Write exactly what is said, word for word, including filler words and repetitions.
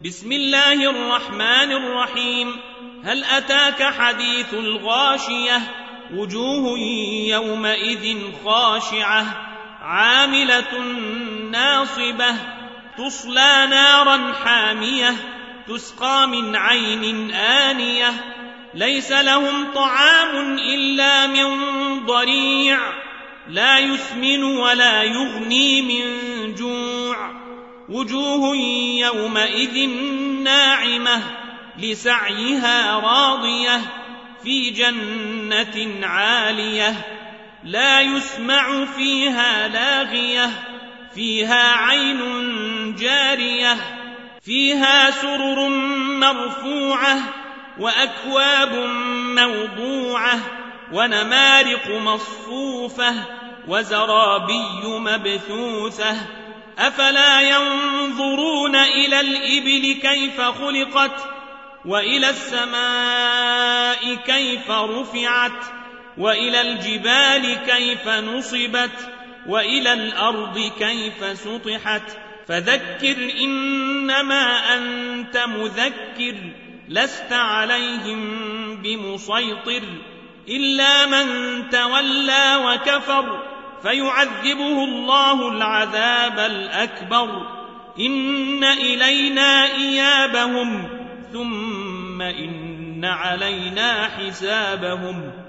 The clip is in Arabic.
بسم الله الرحمن الرحيم. هل أتاك حديث الغاشية؟ وجوه يومئذ خاشعة عاملة ناصبة تصلى نارا حامية تسقى من عين آنية ليس لهم طعام إلا من ضريع لا يسمن ولا يغني من جوع وجوه يومئذ ناعمة لسعيها راضية في جنة عالية لا يسمع فيها لاغية فيها عين جارية فيها سرر مرفوعة وأكواب موضوعة ونمارق مصفوفة وزرابي مبثوثة أفلا ينظرون إلى الإبل كيف خلقت وإلى السماء كيف رفعت وإلى الجبال كيف نصبت وإلى الأرض كيف سطحت فذكر إنما أنت مذكر لست عليهم بمسيطر إلا من تولى وكفر فيعذبه الله العذاب الأكبر إن إلينا إيابهم ثم إن علينا حسابهم